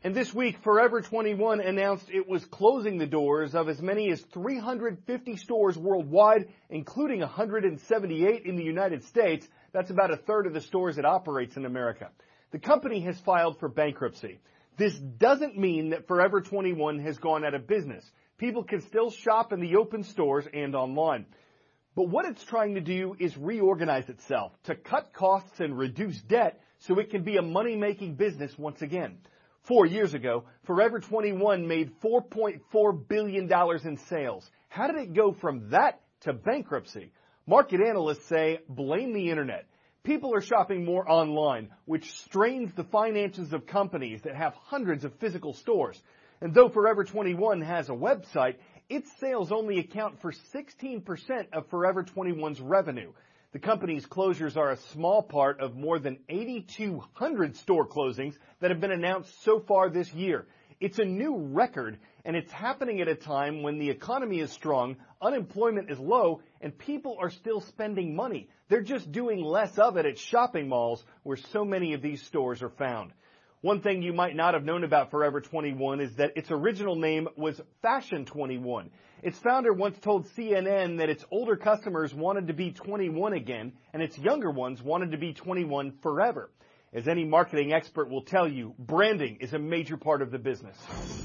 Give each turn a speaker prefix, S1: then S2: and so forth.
S1: And this week, Forever 21 announced it was closing the doors of as many as 350 stores worldwide, including 178 in the United States. That's about a third of the stores it operates in America. The company has filed for bankruptcy. This doesn't mean that Forever 21 has gone out of business. People can still shop in the open stores and online. But what it's trying to do is reorganize itself to cut costs and reduce debt so it can be a money-making business once again. 4 years ago, Forever 21 made $4.4 billion in sales. How did it go from that to bankruptcy? Market analysts say blame the internet. People are shopping more online, which strains the finances of companies that have hundreds of physical stores. And though Forever 21 has a website, its sales only account for 16% of Forever 21's revenue. The company's closures are a small part of more than 8,200 store closings that have been announced so far this year. It's a new record, and it's happening at a time when the economy is strong, unemployment is low, and people are still spending money. They're just doing less of it at shopping malls where so many of these stores are found. One thing you might not have known about Forever 21 is that its original name was Fashion 21. Its founder once told CNN that its older customers wanted to be 21 again, and its younger ones wanted to be 21 forever. As any marketing expert will tell you, branding is a major part of the business.